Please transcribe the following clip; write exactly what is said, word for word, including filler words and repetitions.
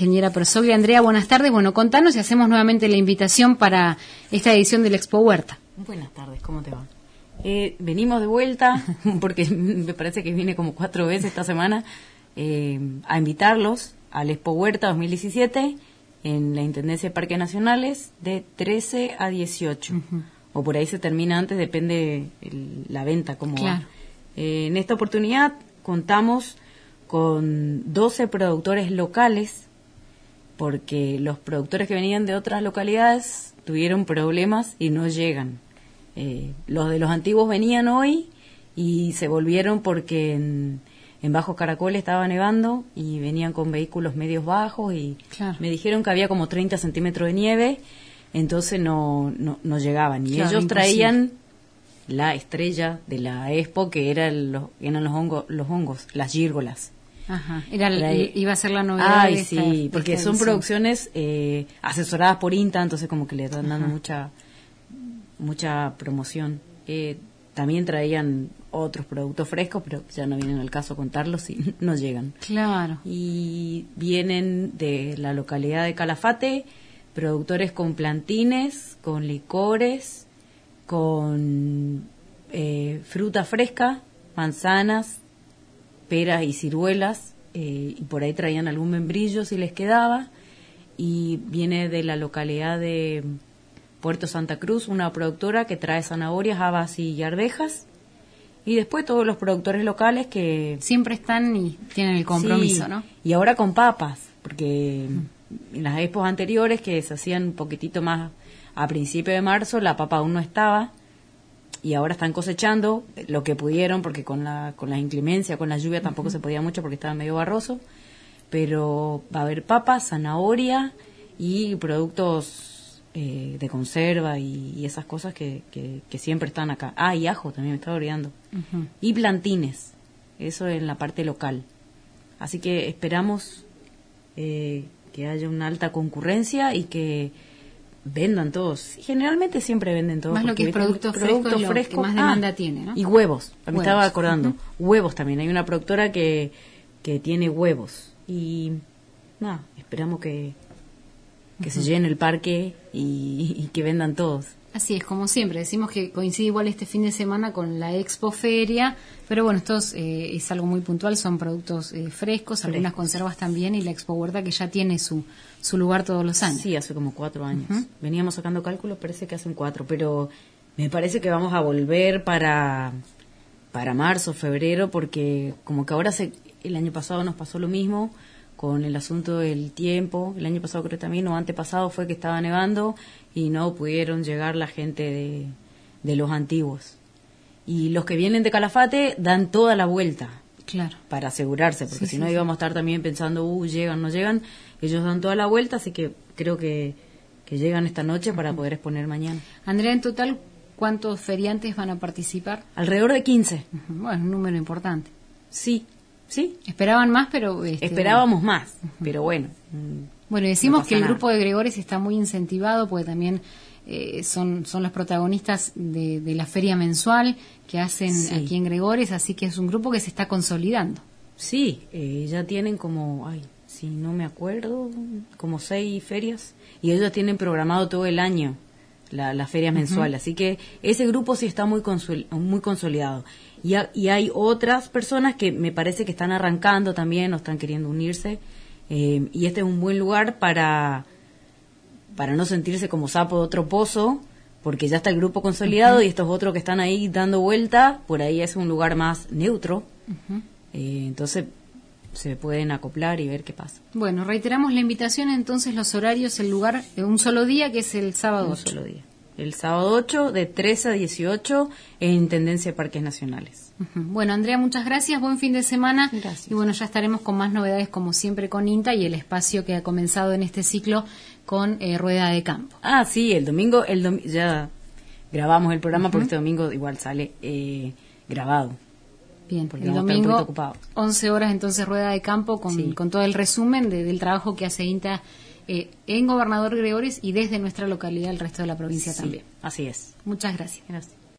ingeniera Persoglia. Andrea, buenas tardes. Bueno, contanos y hacemos nuevamente la invitación para esta edición del Expo Huerta. Buenas tardes, ¿cómo te va? Eh, venimos de vuelta, porque me parece que vine como cuatro veces esta semana, eh, a invitarlos al Expo Huerta dos mil diecisiete en la Intendencia de Parques Nacionales de trece a dieciocho. Uh-huh. O por ahí se termina antes, depende el, la venta, cómo claro. va. Eh, en esta oportunidad contamos con doce productores locales, porque los productores que venían de otras localidades tuvieron problemas y no llegan. Eh, los de los antiguos venían hoy y se volvieron porque en, en Bajo Caracol estaba nevando y venían con vehículos medios bajos y claro. me dijeron que había como treinta centímetros de nieve, entonces no, no, no llegaban. Y claro, ellos imposible. Traían la estrella de la Expo, que era los, eran los, hongo, los hongos, las gírgolas. Ajá, era la, iba a ser la novedad. Ay, de esta, sí, porque son producciones eh, asesoradas por INTA, entonces como que le están dando Ajá. mucha mucha promoción. Eh, también traían otros productos frescos, pero ya no vienen al caso contarlos y no llegan. Claro. Y vienen de la localidad de Calafate, productores con plantines, con licores, con eh, fruta fresca, manzanas, peras y ciruelas, eh, y por ahí traían algún membrillo si les quedaba. Y viene de la localidad de Puerto Santa Cruz, una productora que trae zanahorias, habas y arvejas. Y después todos los productores locales que siempre están y tienen el compromiso, sí, ¿no? Y ahora con papas, porque mm. en las expos anteriores que se hacían un poquitito más a principio de marzo, la papa aún no estaba. Y ahora están cosechando lo que pudieron, porque con la con la inclemencia, con la lluvia tampoco uh-huh. se podía mucho porque estaba medio barroso. Pero va a haber papas, zanahoria y productos eh, de conserva y, y esas cosas que, que, que siempre están acá. Ah, y ajo también me estaba olvidando. Uh-huh. Y plantines, eso en la parte local. Así que esperamos eh, que haya una alta concurrencia y que vendan todos. Generalmente siempre venden todos. Más lo que es productos frescos, lo fresco, que más demanda ah, tiene, ¿no? Y huevos. Me huevos. estaba acordando. Uh-huh. Huevos también. Hay una productora que, que tiene huevos. Y nada, esperamos que, que uh-huh. se llene el parque y, y que vendan todos. Así es, como siempre. Decimos que coincide igual este fin de semana con la Expo Feria, pero bueno, esto es, eh, es algo muy puntual, son productos eh, frescos, Frescos. Algunas conservas también, y la Expo Huerta que ya tiene su su lugar todos los años. Sí, hace como cuatro años. Uh-huh. Veníamos sacando cálculos, parece que hacen cuatro, pero me parece que vamos a volver para para marzo, febrero, porque como que ahora se, el año pasado nos pasó lo mismo con el asunto del tiempo. El año pasado creo también, o antepasado fue que estaba nevando y no pudieron llegar la gente de, de los antiguos. Y los que vienen de Calafate dan toda la vuelta. Claro. Para asegurarse, porque sí, si no sí, íbamos sí. a estar también pensando, uh, llegan, no llegan. Ellos dan toda la vuelta, así que creo que, que llegan esta noche para uh-huh. poder exponer mañana. Andrea, en total, ¿cuántos feriantes van a participar? Alrededor de quince. Uh-huh. Bueno, un número importante. Sí, sí. Esperaban más, pero... Este, Esperábamos más, uh-huh. pero bueno. Bueno, decimos no que el nada. grupo de Gregores está muy incentivado, porque también eh, son, son los protagonistas de, de la feria mensual que hacen sí. aquí en Gregores, así que es un grupo que se está consolidando. Sí, eh, ya tienen como, ay, si no me acuerdo, como seis ferias, y ellos tienen programado todo el año la, la feria mensual, uh-huh. así que ese grupo sí está muy consol, muy consolidado. Y, a, y hay otras personas que me parece que están arrancando también o están queriendo unirse, eh, y este es un buen lugar para, para no sentirse como sapo de otro pozo, porque ya está el grupo consolidado uh-huh. y estos otros que están ahí dando vuelta, por ahí es un lugar más neutro. Uh-huh. Eh, entonces se pueden acoplar y ver qué pasa. Bueno, reiteramos la invitación, entonces los horarios, el lugar, un solo día, que es el sábado un ocho. Solo día. El sábado ocho de trece a dieciocho en Intendencia de Parques Nacionales. Uh-huh. Bueno, Andrea, muchas gracias, buen fin de semana. Gracias. Y bueno, ya estaremos con más novedades como siempre con INTA y el espacio que ha comenzado en este ciclo con eh, Rueda de Campo. Ah, sí, el domingo, el dom- ya grabamos el programa uh-huh. porque este domingo igual sale eh, grabado. Bien, porque el domingo, once horas entonces Rueda de Campo con, sí. con todo el resumen de, del trabajo que hace INTA eh, en Gobernador Gregores y desde nuestra localidad el resto de la provincia sí, también. Así es. Muchas gracias. Gracias.